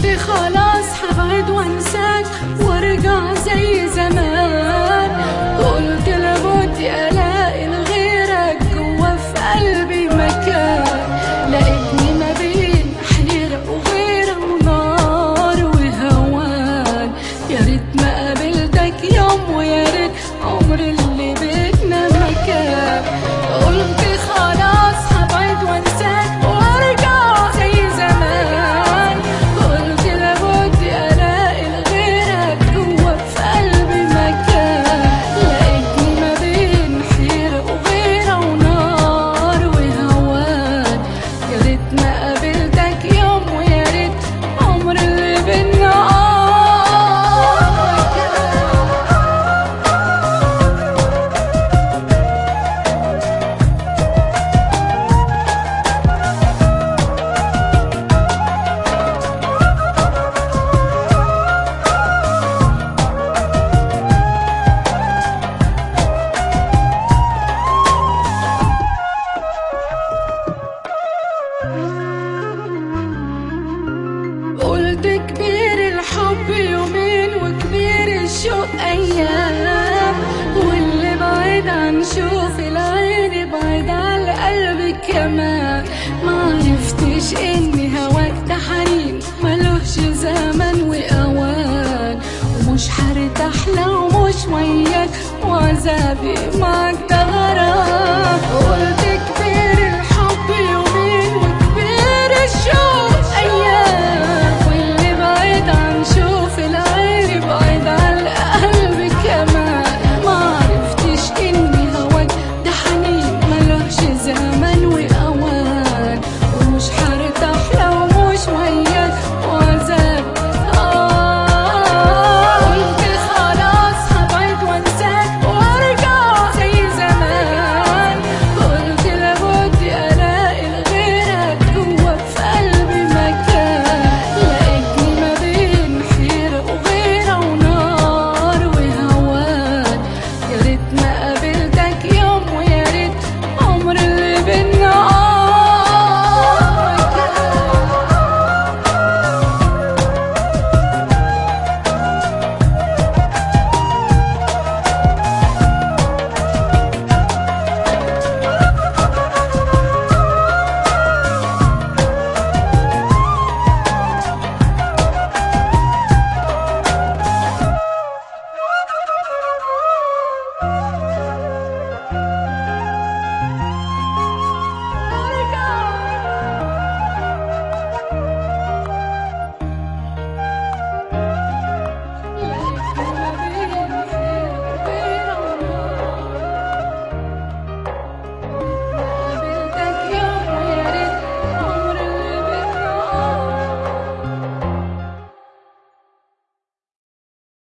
خلاص هبعد وانساك وارجع زي زمان. قلت لابد الاقي لغيرك جوا في قلبي مكان. لقيتني ما بين حيرة وغيرة ونار وهوان. يا ريت ما قابلتك يوم ويا ريت عمر اللي بينا مكان. قلت خلاص هبعد وانساك وارجع زي زمان. قلت لابد الاقي لغيرك جوا في قلبي مكان. لقيتني ما بين حيرة وغيرة ونار وهوان. يا ريت ما قابلتك يوم ويا ريت عمر اللي بينا قلت كبير الحب يومين وكبير الشوق أيام. واللي بعيد عن شوف العين بعيد عن القلب كمان. معرفتش إن هواك ده حنين ملوش زمن وأوان. ومش هرتاح لو مش وياك وعذابي معاك